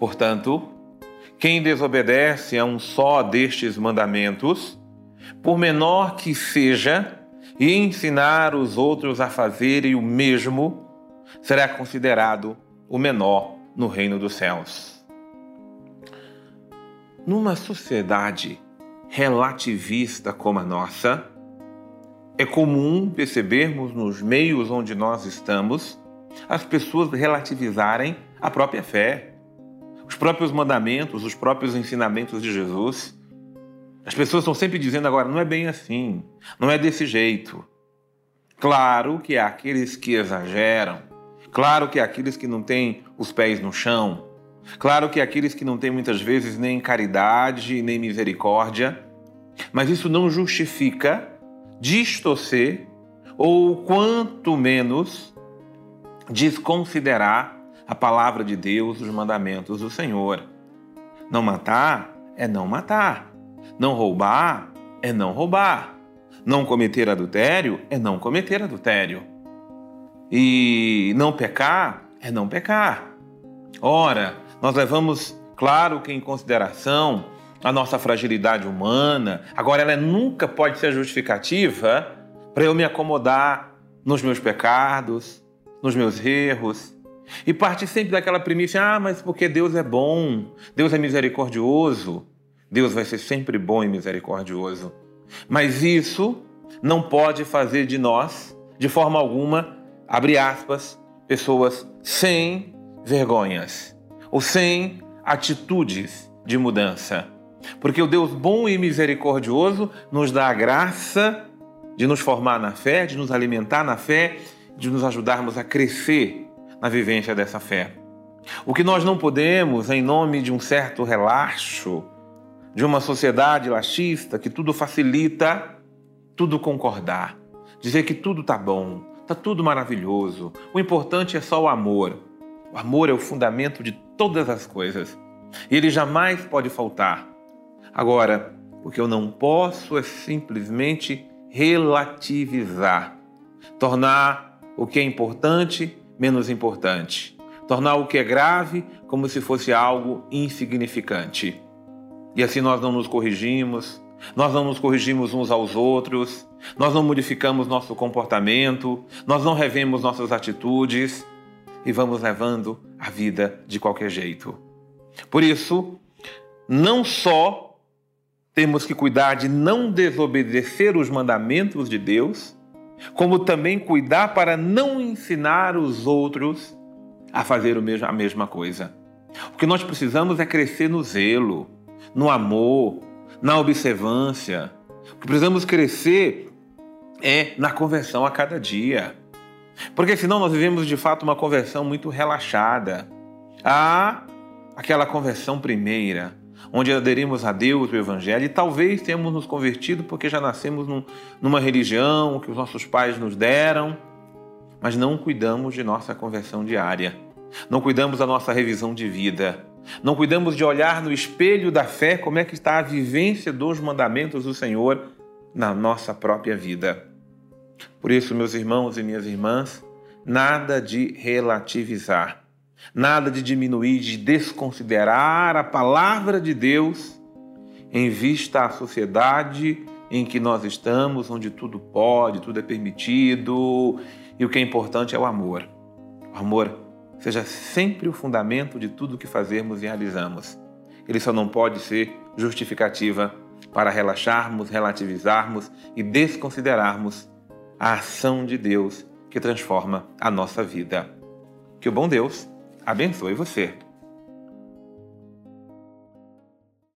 Portanto, quem desobedece a um só destes mandamentos, por menor que seja, e ensinar os outros a fazerem o mesmo, será considerado o menor no reino dos céus. Numa sociedade relativista como a nossa, é comum percebermos nos meios onde nós estamos as pessoas relativizarem a própria fé, os próprios mandamentos, os próprios ensinamentos de Jesus. As pessoas estão sempre dizendo agora, não é bem assim, não é desse jeito. Claro que há aqueles que exageram, claro que há aqueles que não têm os pés no chão, claro que há aqueles que não têm muitas vezes nem caridade, nem misericórdia, mas isso não justifica distorcer ou, quanto menos, desconsiderar a palavra de Deus, os mandamentos do Senhor. Não matar é não matar. Não roubar é não roubar. Não cometer adultério é não cometer adultério. E não pecar é não pecar. Ora, nós levamos, claro que em consideração, a nossa fragilidade humana. Agora, ela nunca pode ser justificativa para eu me acomodar nos meus pecados, nos meus erros. E parte sempre daquela premissa, mas porque Deus é bom, Deus é misericordioso. Deus vai ser sempre bom e misericordioso. Mas isso não pode fazer de nós, de forma alguma, abre aspas, pessoas sem vergonhas ou sem atitudes de mudança. Porque o Deus bom e misericordioso nos dá a graça de nos formar na fé, de nos alimentar na fé, de nos ajudarmos a crescer na vivência dessa fé. O que nós não podemos, em nome de um certo relaxo, de uma sociedade laxista que tudo facilita, tudo concordar, dizer que tudo está bom, está tudo maravilhoso, o importante é só o amor. O amor é o fundamento de todas as coisas e ele jamais pode faltar. Agora, o que eu não posso é simplesmente relativizar, tornar o que é importante menos importante, tornar o que é grave como se fosse algo insignificante. E assim nós não nos corrigimos, nós não nos corrigimos uns aos outros, nós não modificamos nosso comportamento, nós não revemos nossas atitudes e vamos levando a vida de qualquer jeito. Por isso, não só temos que cuidar de não desobedecer os mandamentos de Deus, como também cuidar para não ensinar os outros a fazer a mesma coisa. O que nós precisamos é crescer no zelo, no amor, na observância. O que precisamos crescer é na conversão a cada dia. Porque senão nós vivemos de fato uma conversão muito relaxada. Há aquela conversão primeira, onde aderimos a Deus, o Evangelho, e talvez tenhamos nos convertido porque já nascemos numa religião que os nossos pais nos deram, mas não cuidamos de nossa conversão diária, não cuidamos da nossa revisão de vida, não cuidamos de olhar no espelho da fé como é que está a vivência dos mandamentos do Senhor na nossa própria vida. Por isso, meus irmãos e minhas irmãs, nada de relativizar, nada de diminuir, de desconsiderar a palavra de Deus em vista à sociedade em que nós estamos, onde tudo pode, tudo é permitido, e o que é importante é o amor. O amor seja sempre o fundamento de tudo que fazermos e realizamos. Ele só não pode ser justificativa para relaxarmos, relativizarmos e desconsiderarmos a ação de Deus que transforma a nossa vida. Que o bom Deus abençoe você.